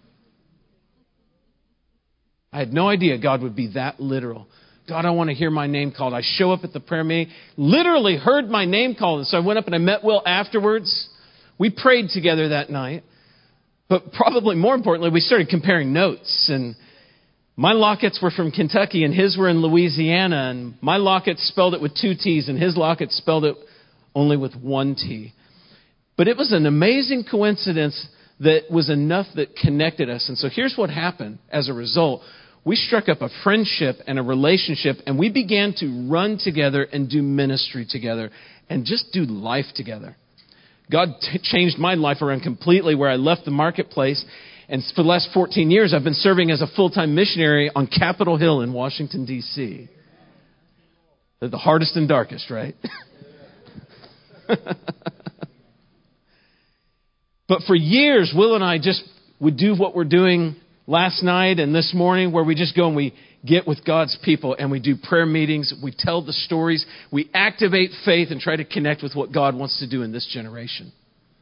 I had no idea God would be that literal. God, I want to hear my name called. I show up at the prayer meeting, literally heard my name called. And so I went up and I met Will afterwards. We prayed together that night. But probably more importantly, we started comparing notes. And My lockets were from Kentucky and his were in Louisiana, and my locket spelled it with 2 T's and his locket spelled it only with 1 T. But it was an amazing coincidence that was enough that connected us. And so here's what happened as a result. We struck up a friendship and a relationship, and we began to run together and do ministry together and just do life together. God changed my life around completely, where I left the marketplace. And for the last 14 years, I've been serving as a full-time missionary on Capitol Hill in Washington, D.C. They're the hardest and darkest, right? But for years, Will and I just would do what we're doing last night and this morning, where we just go and we get with God's people and we do prayer meetings. We tell the stories. We activate faith and try to connect with what God wants to do in this generation.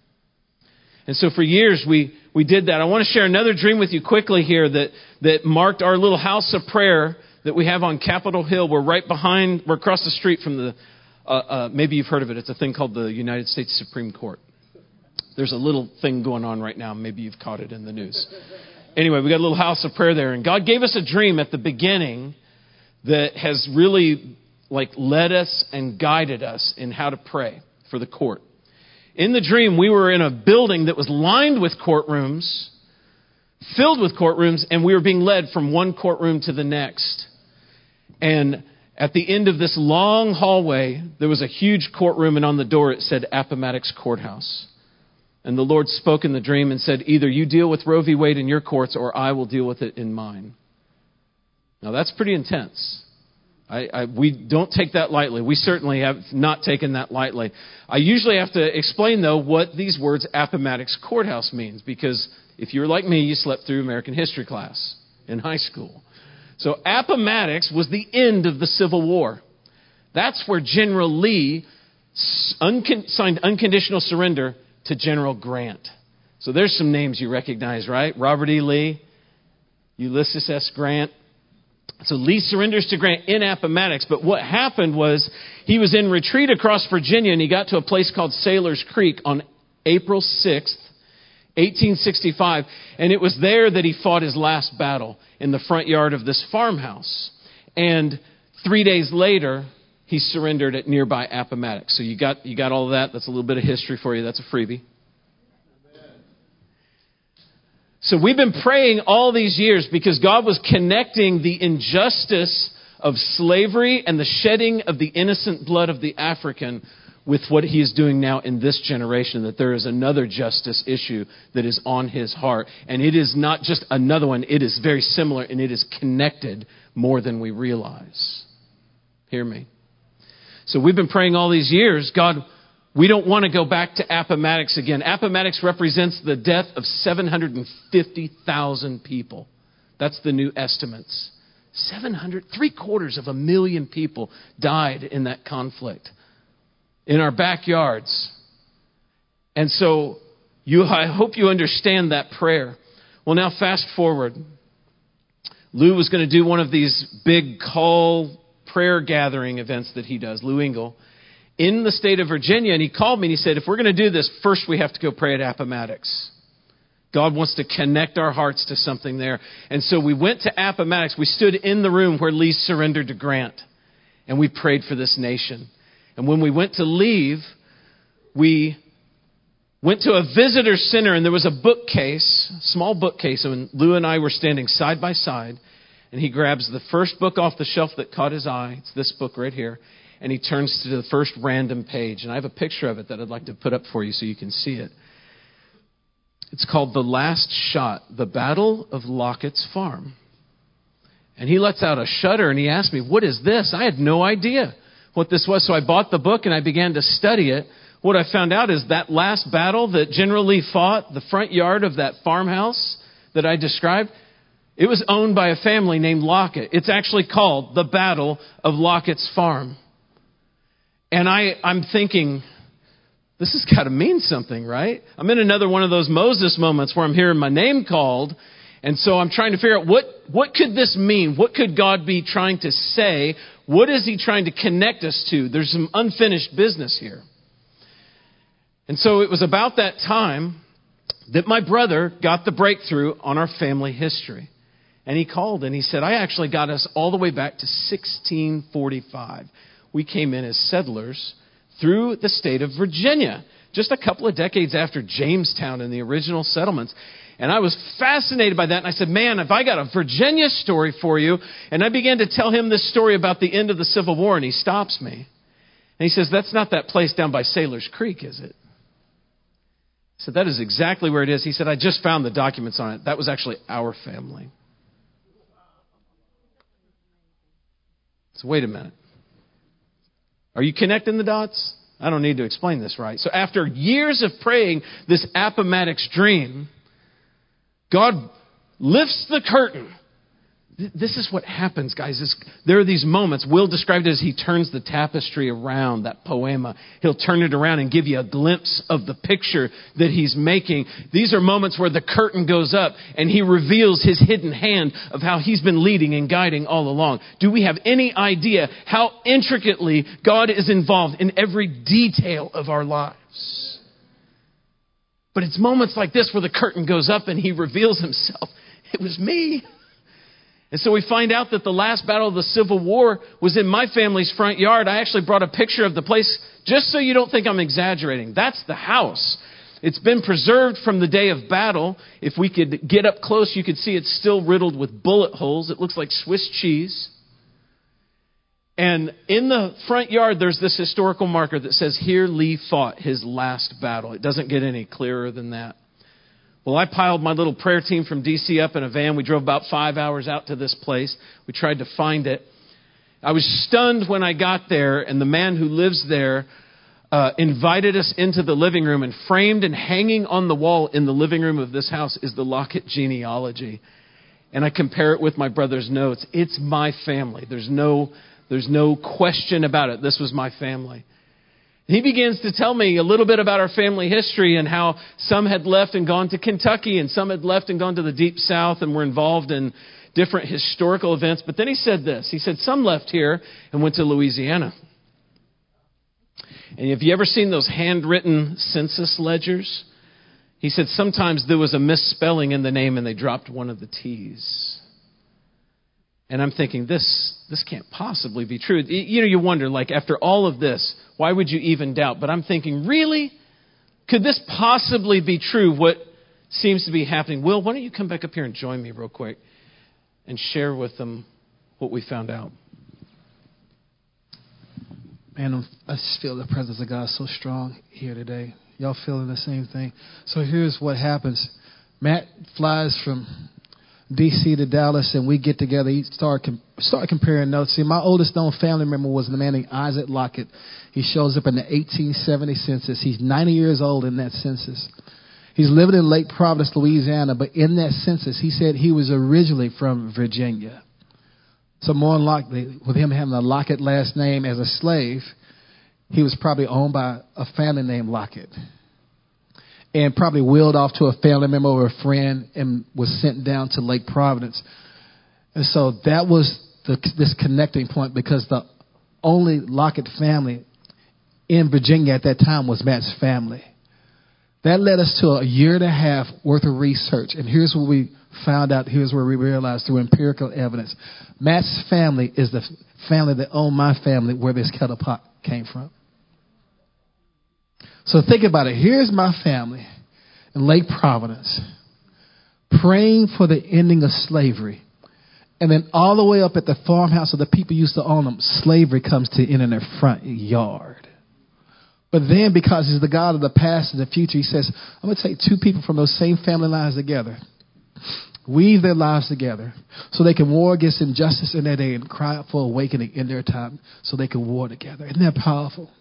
And so for years, we did that. I want to share another dream with you quickly here that marked our little house of prayer that we have on Capitol Hill. We're across the street from the, maybe you've heard of it. It's a thing called the United States Supreme Court. There's a little thing going on right now. Maybe you've caught it in the news. Anyway, we got a little house of prayer there. And God gave us a dream at the beginning that has really led us and guided us in how to pray for the court. In the dream, we were in a building that was lined with courtrooms, filled with courtrooms, and we were being led from one courtroom to the next. And at the end of this long hallway, there was a huge courtroom, and on the door it said Appomattox Courthouse. And the Lord spoke in the dream and said, either you deal with Roe v. Wade in your courts or I will deal with it in mine. Now that's pretty intense. We don't take that lightly. We certainly have not taken that lightly. I usually have to explain, though, what these words Appomattox Courthouse means, because if you're like me, you slept through American history class in high school. So Appomattox was the end of the Civil War. That's where General Lee signed unconditional surrender to General Grant. So there's some names you recognize, right? Robert E. Lee, Ulysses S. Grant. So Lee surrenders to Grant in Appomattox. But what happened was he was in retreat across Virginia, and he got to a place called Sailor's Creek on April 6th, 1865. And it was there that he fought his last battle in the front yard of this farmhouse. And 3 days later, he surrendered at nearby Appomattox. So you got all of that. That's a little bit of history for you. That's a freebie. So we've been praying all these years because God was connecting the injustice of slavery and the shedding of the innocent blood of the African with what he is doing now in this generation, that there is another justice issue that is on his heart. And it is not just another one. It is very similar, and it is connected more than we realize. Hear me. So we've been praying all these years, God, we don't want to go back to Appomattox again. Appomattox represents the death of 750,000 people. That's the new estimates. 750,000 people died in that conflict in our backyards. And so I hope you understand that prayer. Well, now fast forward. Lou was going to do one of these big call prayer gathering events that he does, Lou Engle, in the state of Virginia. And he called me and he said, if we're going to do this, first we have to go pray at Appomattox. God wants to connect our hearts to something there. And so we went to Appomattox. We stood in the room where Lee surrendered to Grant. And we prayed for this nation. And when we went to leave, we went to a visitor center, and there was a bookcase, small bookcase, and Lou and I were standing side by side, and he grabs the first book off the shelf that caught his eye. It's this book right here. And he turns to the first random page. And I have a picture of it that I'd like to put up for you so you can see it. It's called The Last Shot, The Battle of Lockett's Farm. And he lets out a shudder and he asked me, what is this? I had no idea what this was. So I bought the book and I began to study it. What I found out is that last battle that General Lee fought, the front yard of that farmhouse that I described, it was owned by a family named Lockett. It's actually called the Battle of Lockett's Farm. And I'm thinking, this has got to mean something, right? I'm in another one of those Moses moments where I'm hearing my name called. And so I'm trying to figure out what could this mean? What could God be trying to say? What is he trying to connect us to? There's some unfinished business here. And so it was about that time that my brother got the breakthrough on our family history. And he called and he said, I actually got us all the way back to 1645. We came in as settlers through the state of Virginia, just a couple of decades after Jamestown and the original settlements. And I was fascinated by that. And I said, man, if I got a Virginia story for you. And I began to tell him this story about the end of the Civil War. And he stops me. And he says, that's not that place down by Sailor's Creek, is it? I said, that is exactly where it is. He said, I just found the documents on it. That was actually our family. So wait a minute. Are you connecting the dots? I don't need to explain this, right? So after years of praying this Appomattox dream, God lifts the curtain. This is what happens, guys. There are these moments. Will described it as he turns the tapestry around, that poema. He'll turn it around and give you a glimpse of the picture that he's making. These are moments where the curtain goes up and he reveals his hidden hand of how he's been leading and guiding all along. Do we have any idea how intricately God is involved in every detail of our lives? But it's moments like this where the curtain goes up and he reveals himself. It was me. And so we find out that the last battle of the Civil War was in my family's front yard. I actually brought a picture of the place just so you don't think I'm exaggerating. That's the house. It's been preserved from the day of battle. If we could get up close, you could see it's still riddled with bullet holes. It looks like Swiss cheese. And in the front yard, there's this historical marker that says, here Lee fought his last battle. It doesn't get any clearer than that. Well, I piled my little prayer team from D.C. up in a van. We drove about 5 hours out to this place. We tried to find it. I was stunned when I got there, and the man who lives there invited us into the living room, and framed and hanging on the wall in the living room of this house is the Lockett genealogy. And I compare it with my brother's notes. It's my family. There's no question about it. This was my family. He begins to tell me a little bit about our family history and how some had left and gone to Kentucky and some had left and gone to the Deep South and were involved in different historical events. But then he said this. He said, some left here and went to Louisiana. And have you ever seen those handwritten census ledgers? He said sometimes there was a misspelling in the name and they dropped one of the T's. And I'm thinking, this can't possibly be true. You know, you wonder, like, after all of this, why would you even doubt? But I'm thinking, really? Could this possibly be true, what seems to be happening? Will, why don't you come back up here and join me real quick and share with them what we found out? Man, I just feel the presence of God so strong here today. Y'all feeling the same thing? So here's what happens. Matt flies from D.C. to Dallas, and we get together. He start comparing notes. See, my oldest known family member was a man named Isaac Lockett. He shows up in the 1870 census. He's 90 years old in that census. He's living in Lake Providence, Louisiana, but in that census, he said he was originally from Virginia. So more than likely, with him having a Lockett last name as a slave, he was probably owned by a family named Lockett. And probably wheeled off to a family member or a friend and was sent down to Lake Providence. And so that was this connecting point, because the only Lockett family in Virginia at that time was Matt's family. That led us to a year and a half worth of research. And here's what we found out. Here's where we realized through empirical evidence. Matt's family is the family that owned my family, where this kettle pot came from. So think about it. Here's my family in Lake Providence praying for the ending of slavery. And then all the way up at the farmhouse of the people who used to own them, slavery comes to end in their front yard. But then, because he's the God of the past and the future, he says, I'm going to take two people from those same family lines together, weave their lives together so they can war against injustice in their day and cry out for awakening in their time so they can war together. Isn't that powerful?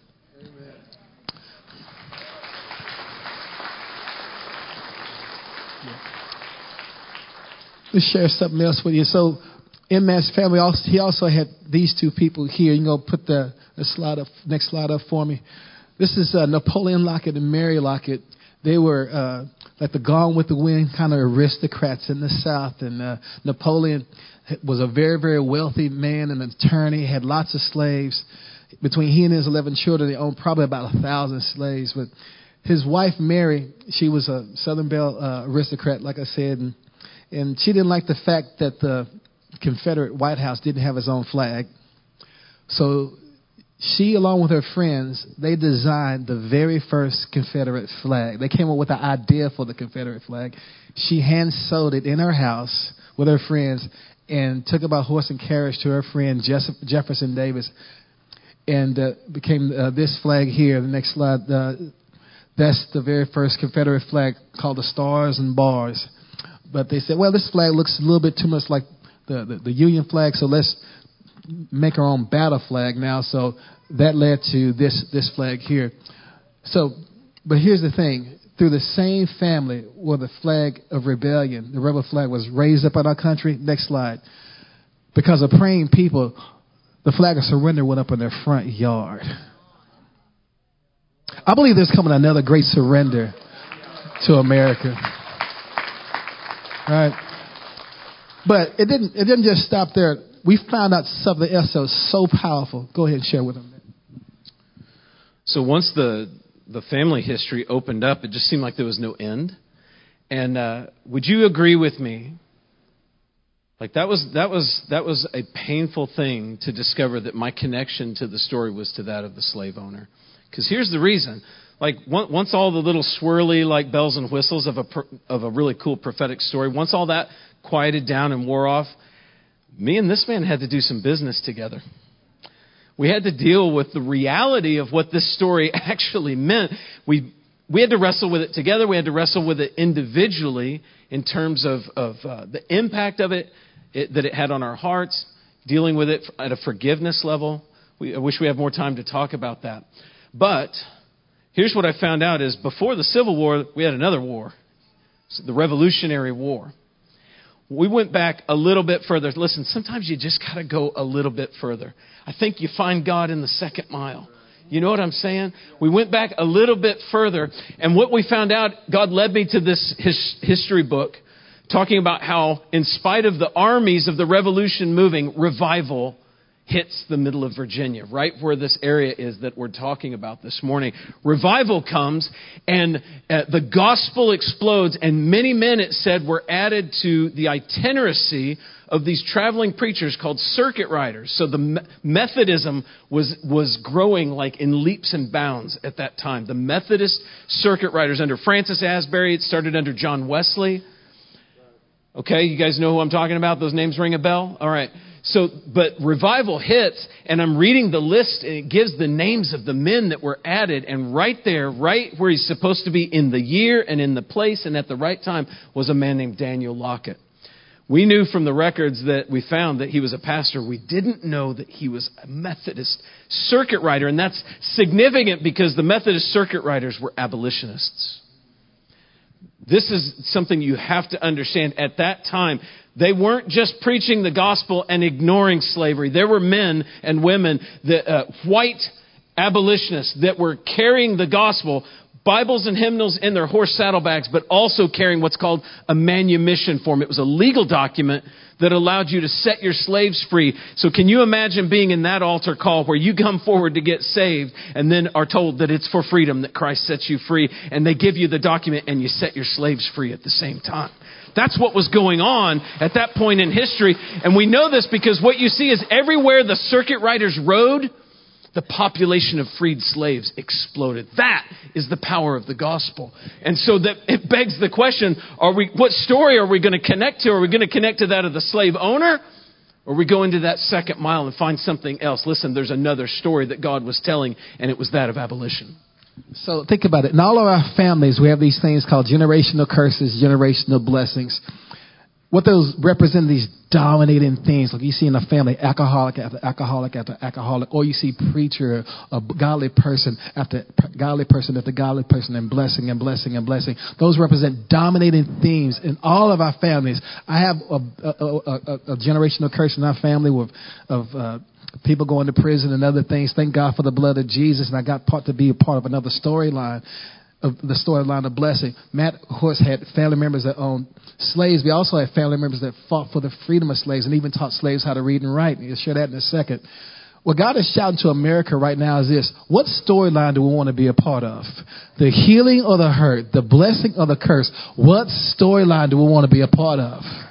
Let's share something else with you. So in Matt's family, he also had these two people here. You can go put the slide up, next slide up for me. This is Napoleon Lockett and Mary Lockett. They were like the Gone with the Wind kind of aristocrats in the South. And Napoleon was a very, very wealthy man, an attorney, had lots of slaves. Between he and his 11 children, they owned probably about 1,000 slaves. But his wife, Mary, she was a Southern Belle aristocrat, like I said, And she didn't like the fact that the Confederate White House didn't have its own flag. So she, along with her friends, they designed the very first Confederate flag. They came up with the idea for the Confederate flag. She hand sewed it in her house with her friends and took it by horse and carriage to her friend Jefferson Davis, and became this flag here. The next slide. That's the very first Confederate flag, called the Stars and Bars. But they said, well, this flag looks a little bit too much like the Union flag, so let's make our own battle flag now. So that led to this flag here. So, but here's the thing. Through the same family where the flag of rebellion, the rebel flag, was raised up in our country. Next slide. Because of praying people, the flag of surrender went up in their front yard. I believe there's coming another great surrender to America. All right. But it didn't just stop there. We found out something else that was so powerful. Go ahead and share with them. So once the family history opened up, it just seemed like there was no end. And would you agree with me? Like that was a painful thing to discover, that my connection to the story was to that of the slave owner. Because here's the reason. Like once all the little swirly like bells and whistles of a really cool prophetic story, once all that quieted down and wore off, me and this man had to do some business together. We had to deal with the reality of what this story actually meant. We had to wrestle with it together. We had to wrestle with it individually in terms of the impact of it that it had on our hearts, dealing with it at a forgiveness level. I wish we had more time to talk about that. But here's what I found out is before the Civil War, we had another war, the Revolutionary War. We went back a little bit further. Listen, sometimes you just got to go a little bit further. I think you find God in the second mile. You know what I'm saying? We went back a little bit further. And what we found out, God led me to this history book talking about how, in spite of the armies of the Revolution moving, revival hits the middle of Virginia, right where this area is that we're talking about this morning. Revival comes and the gospel explodes, and many men, it said, were added to the itineracy of these traveling preachers called circuit riders. So the Methodism was growing like in leaps and bounds at that time. The Methodist circuit riders under Francis Asbury, it started under John Wesley. Okay, you guys know who I'm talking about? Those names ring a bell? All right. So, but revival hits, and I'm reading the list, and it gives the names of the men that were added, and right there, right where he's supposed to be in the year and in the place and at the right time, was a man named Daniel Lockett. We knew from the records that we found that he was a pastor. We didn't know that he was a Methodist circuit rider, and that's significant because the Methodist circuit riders were abolitionists. This is something you have to understand. At that time, they weren't just preaching the gospel and ignoring slavery. There were men and women, white abolitionists, that were carrying the gospel, Bibles and hymnals in their horse saddlebags, but also carrying what's called a manumission form. It was a legal document that allowed you to set your slaves free. So can you imagine being in that altar call where you come forward to get saved and then are told that it's for freedom, that Christ sets you free, and they give you the document and you set your slaves free at the same time? That's what was going on at that point in history. And we know this because what you see is everywhere the circuit riders rode, the population of freed slaves exploded. That is the power of the gospel. And so that it begs the question, what story are we going to connect to? Are we going to connect to that of the slave owner? Or we go into that second mile and find something else? Listen, there's another story that God was telling, and it was that of abolition. So think about it. In all of our families, we have these things called generational curses, generational blessings. What those represent, these dominating things, like you see in a family, alcoholic after alcoholic after alcoholic, or you see preacher, a godly person after godly person after godly person, and blessing and blessing and blessing. Those represent dominating themes in all of our families. I have a generational curse in our family of people going to prison and other things. Thank God for the blood of Jesus, and I got to be a part of another storyline. Of the storyline of blessing. Matt, of course, had family members that owned slaves. We also had family members that fought for the freedom of slaves and even taught slaves how to read and write. You'll share that in a second. What God is shouting to America right now is this: what storyline do we want to be a part of? The healing or the hurt? The blessing or the curse? What storyline do we want to be a part of?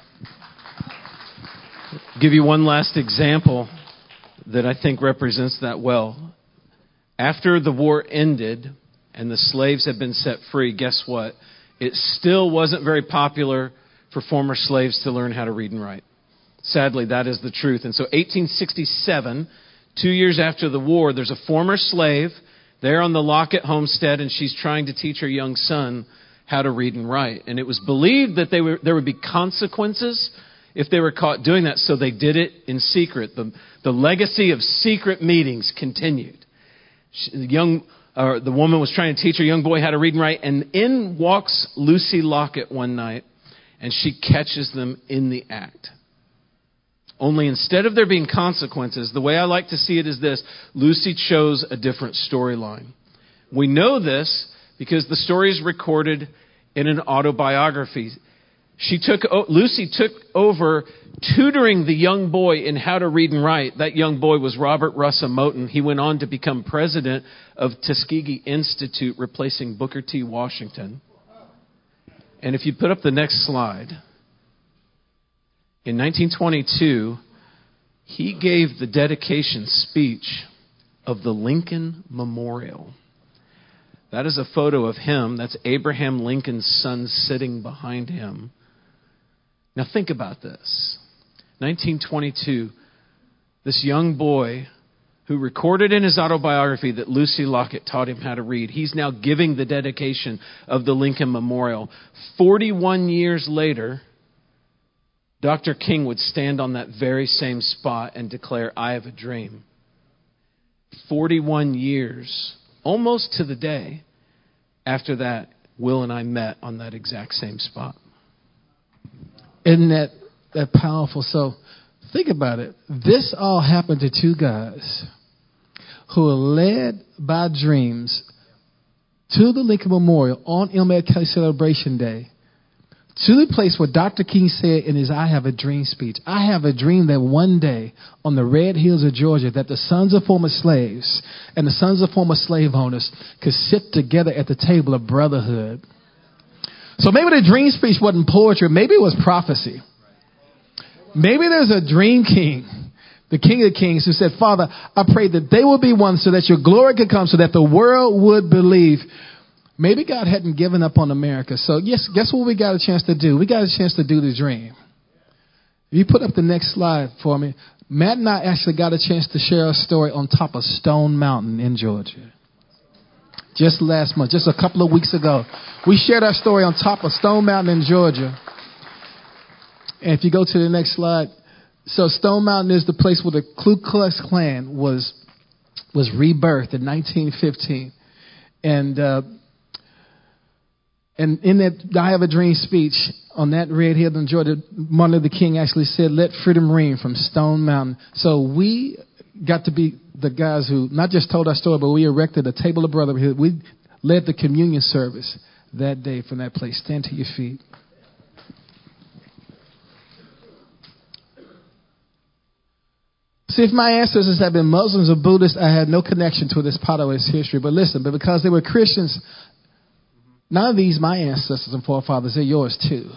Give you one last example that I think represents that well. After the war ended and the slaves had been set free, guess what? It still wasn't very popular for former slaves to learn how to read and write. Sadly, that is the truth. And so 1867, 2 years after the war, there's a former slave there on the Lockett homestead, and she's trying to teach her young son how to read and write. And it was believed that there would be consequences if they were caught doing that, so they did it in secret. The legacy of secret meetings continued. The woman was trying to teach her young boy how to read and write, and in walks Lucy Lockett one night, and she catches them in the act. Only instead of there being consequences, the way I like to see it is this: Lucy chose a different storyline. We know this because the story is recorded in an autobiography. Lucy took over tutoring the young boy in how to read and write. That young boy was Robert Russa Moton. He went on to become president of Tuskegee Institute, replacing Booker T. Washington. And if you put up the next slide, in 1922, he gave the dedication speech of the Lincoln Memorial. That is a photo of him. That's Abraham Lincoln's son sitting behind him. Now think about this. 1922, this young boy who recorded in his autobiography that Lucy Lockett taught him how to read, he's now giving the dedication of the Lincoln Memorial. 41 years later, Dr. King would stand on that very same spot and declare, "I have a dream." 41 years, almost to the day after that, Will and I met on that exact same spot. Isn't that powerful? So think about it. This all happened to two guys who were led by dreams to the Lincoln Memorial on MLK Celebration Day, to the place where Dr. King said in his "I Have a Dream" speech, "I have a dream that one day on the red hills of Georgia, that the sons of former slaves and the sons of former slave owners could sit together at the table of brotherhood." So maybe the dream speech wasn't poetry. Maybe it was prophecy. Maybe there's a dream king, the King of Kings, who said, "Father, I pray that they will be one so that your glory could come, so that the world would believe." Maybe God hadn't given up on America. So yes, guess what we got a chance to do? We got a chance to do the dream. If you put up the next slide for me, Matt and I actually got a chance to share a story on top of Stone Mountain in Georgia. Just last month, just a couple of weeks ago, we shared our story on top of Stone Mountain in Georgia. And if you go to the next slide, so Stone Mountain is the place where the Ku Klux Klan was rebirthed in 1915. And in that "I Have a Dream" speech on that red hill in Georgia, Martin Luther King actually said, "Let freedom ring from Stone Mountain." So we got to be the guys who not just told our story, but we erected a table of brotherhood. We led the communion service that day from that place. Stand to your feet. See, if my ancestors had been Muslims or Buddhists, I had no connection to this part of its history. But listen, but because they were Christians, none of these, my ancestors and forefathers, they're yours too.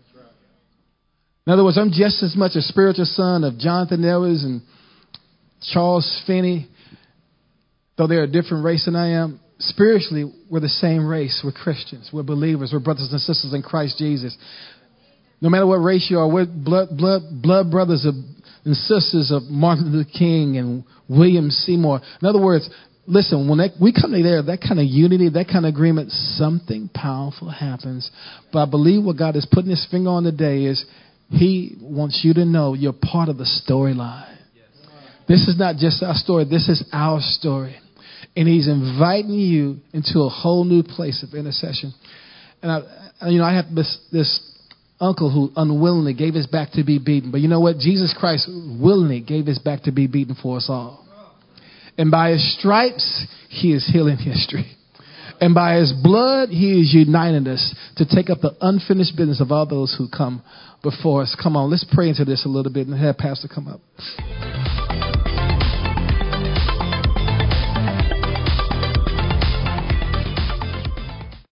In other words, I'm just as much a spiritual son of Jonathan Edwards and Charles Finney, though they're a different race than I am. Spiritually, we're the same race. We're Christians. We're believers. We're brothers and sisters in Christ Jesus. No matter what race you are, we're blood brothers and sisters of Martin Luther King and William Seymour. In other words, listen, when we come together, that kind of unity, that kind of agreement, something powerful happens. But I believe what God is putting his finger on today is he wants you to know you're part of the storyline. This is not just our story. This is our story. And he's inviting you into a whole new place of intercession. And I have this uncle who unwillingly gave his back to be beaten. But you know what? Jesus Christ willingly gave his back to be beaten for us all. And by his stripes, he is healing history. And by his blood, he is uniting us to take up the unfinished business of all those who come before us. Come on, let's pray into this a little bit and have Pastor come up.